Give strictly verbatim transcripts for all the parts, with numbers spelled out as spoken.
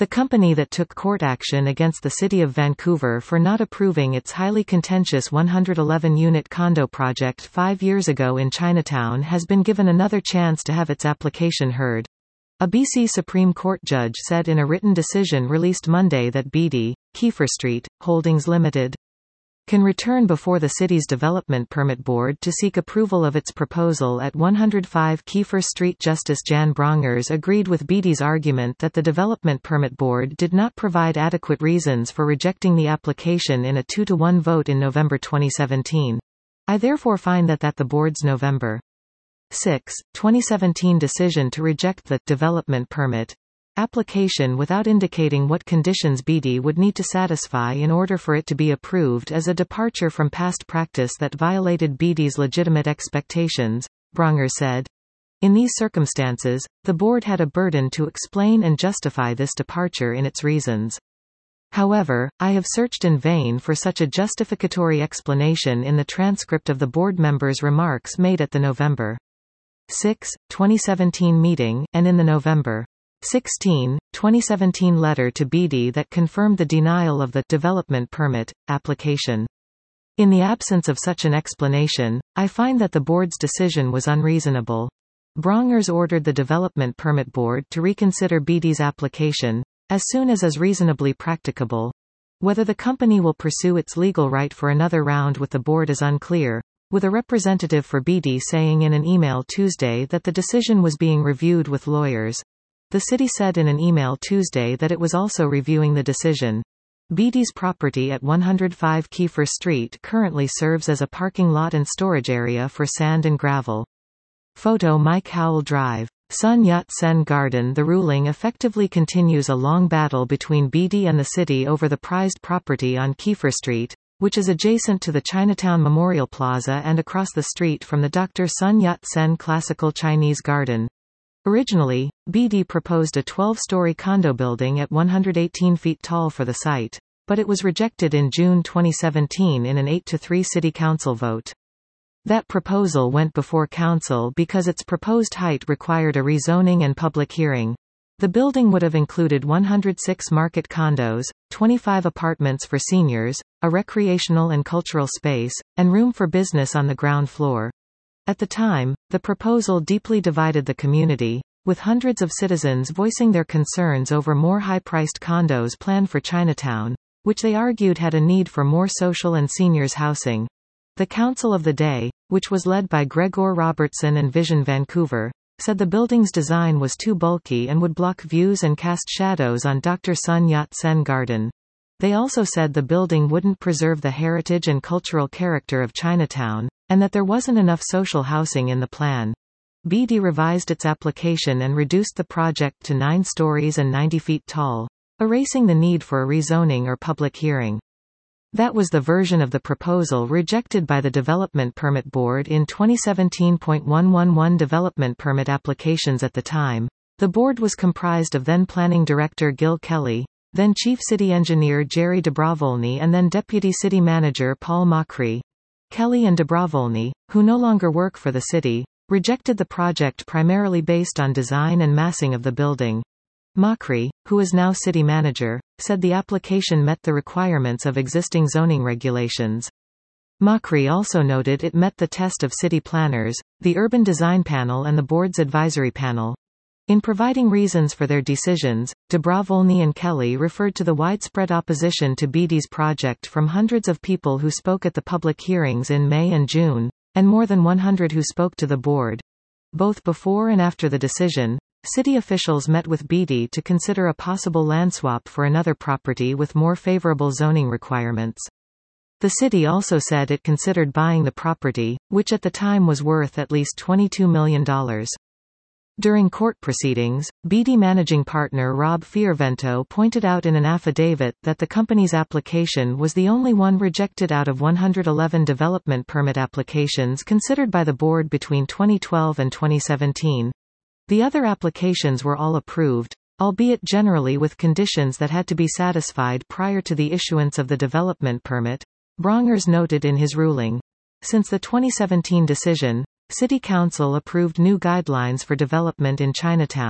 The company that took court action against the City of Vancouver for not approving its highly contentious one hundred eleven unit condo project five years ago in Chinatown has been given another chance to have its application heard. A B C Supreme Court judge said in a written decision released Monday that B D, Kiefer Street Holdings Limited, can return before the city's Development Permit Board to seek approval of its proposal at one oh five Kiefer Street. Justice Jan Brongers agreed with B D's argument that the Development Permit Board did not provide adequate reasons for rejecting the application in a two to one vote in November twenty seventeen. I therefore find that that the board's November sixth, twenty seventeen decision to reject the development permit application without indicating what conditions B D would need to satisfy in order for it to be approved as a departure from past practice that violated B D's legitimate expectations, Brongers said. In these circumstances, the board had a burden to explain and justify this departure in its reasons. However, I have searched in vain for such a justificatory explanation in the transcript of the board members' remarks made at the November sixth, twenty seventeen meeting, and in the November sixteenth, twenty seventeen letter to B D that confirmed the denial of the development permit application. In the absence of such an explanation, I find that the board's decision was unreasonable. Brongers ordered the Development Permit Board to reconsider B D's application as soon as is reasonably practicable. Whether the company will pursue its legal right for another round with the board is unclear, with a representative for B D saying in an email Tuesday that the decision was being reviewed with lawyers. The city said in an email Tuesday that it was also reviewing the decision. B D's property at one oh five Kiefer Street currently serves as a parking lot and storage area for sand and gravel. Photo Mike Howell Drive. Sun Yat-sen Garden. The ruling effectively continues a long battle between B D and the city over the prized property on Kiefer Street, which is adjacent to the Chinatown Memorial Plaza and across the street from the Doctor Sun Yat-sen Classical Chinese Garden. Originally, B D proposed a twelve-story condo building at one hundred eighteen feet tall for the site, but it was rejected in June twenty seventeen in an eight to three city council vote. That proposal went before council because its proposed height required a rezoning and public hearing. The building would have included one hundred six market condos, twenty-five apartments for seniors, a recreational and cultural space, and room for business on the ground floor. At the time, the proposal deeply divided the community, with hundreds of citizens voicing their concerns over more high-priced condos planned for Chinatown, which they argued had a need for more social and seniors housing. The Council of the Day, which was led by Gregor Robertson and Vision Vancouver, said the building's design was too bulky and would block views and cast shadows on Doctor Sun Yat-sen Garden. They also said the building wouldn't preserve the heritage and cultural character of Chinatown, and that there wasn't enough social housing in the plan. B D revised its application and reduced the project to nine stories and ninety feet tall, erasing the need for a rezoning or public hearing. That was the version of the proposal rejected by the Development Permit Board in twenty seventeen point one one one development permit applications at the time. The board was comprised of then Planning Director Gil Kelly, then Chief City Engineer Jerry Dobrovolny and then Deputy City Manager Paul Macri. Kelly and Dobrovolny, who no longer work for the city, rejected the project primarily based on design and massing of the building. Macri, who is now city manager, said the application met the requirements of existing zoning regulations. Macri also noted it met the test of city planners, the Urban Design Panel and the board's advisory panel. In providing reasons for their decisions, Dobrovolny and Kelly referred to the widespread opposition to B D's project from hundreds of people who spoke at the public hearings in May and June, and more than one hundred who spoke to the board. Both before and after the decision, city officials met with B D to consider a possible land swap for another property with more favorable zoning requirements. The city also said it considered buying the property, which at the time was worth at least twenty-two million dollars. During court proceedings, B D managing partner Rob Fiervento pointed out in an affidavit that the company's application was the only one rejected out of one hundred eleven development permit applications considered by the board between twenty twelve and twenty seventeen. The other applications were all approved, albeit generally with conditions that had to be satisfied prior to the issuance of the development permit, Brongers noted in his ruling. Since the twenty seventeen decision, City Council approved new guidelines for development in Chinatown,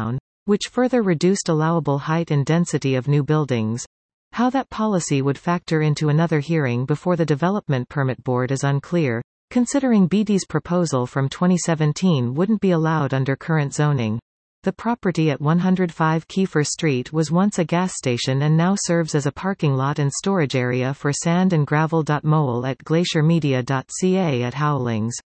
which further reduced allowable height and density of new buildings. How that policy would factor into another hearing before the Development Permit Board is unclear, considering B D's proposal from twenty seventeen wouldn't be allowed under current zoning. The property at one oh five Kiefer Street was once a gas station and now serves as a parking lot and storage area for sand and gravel. Mole at glacier media dot c a at Howlings.